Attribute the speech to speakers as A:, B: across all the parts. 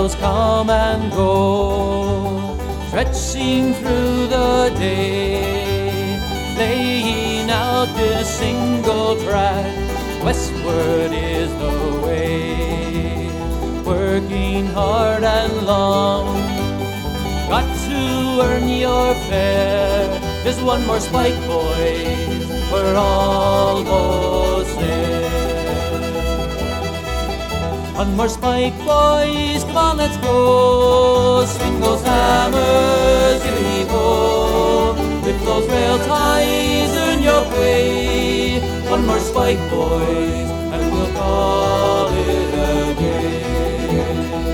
A: Swallows come and go, stretching through the day, laying out this single track. Westward is the way, working hard and long. Got to earn your fare. There's one more spike, boys, we're almost there. One more spike, boys, come on, let's go. Swing those hammers, give a heave-ho. Lift those rail ties, earn your pay. One more spike, boys, and we'll call it a day.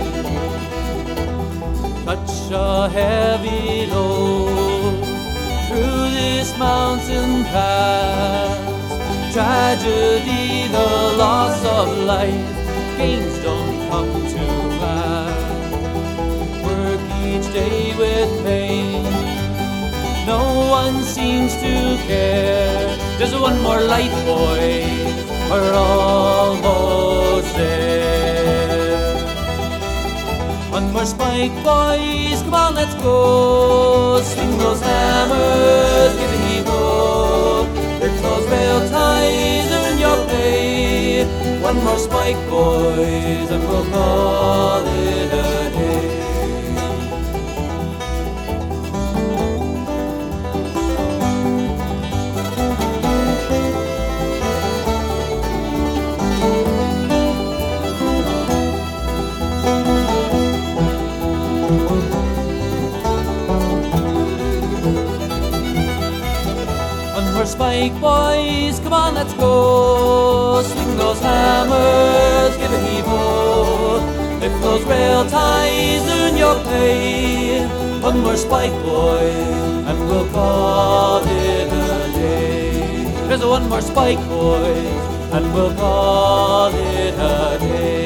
A: Such a heavy load through this mountain pass. Tragedy, the loss of life. Gains don't come too fast. Work each day with pain. No one seems to care. There's one more light, boys, we're almost there. One more spike, boys, come on, let's go. Swing those hammers, give a heave-ho. Lift those rail ties, earn your pay. One more spike, boys, and we'll call it a day. One more spike, boys, come on, let's go. Swing those hammers, give a heave-ho. Lift those rail ties, earn your pay. One more spike, boys, and we'll call it a day. There's one more spike, boys, and we'll call it a day.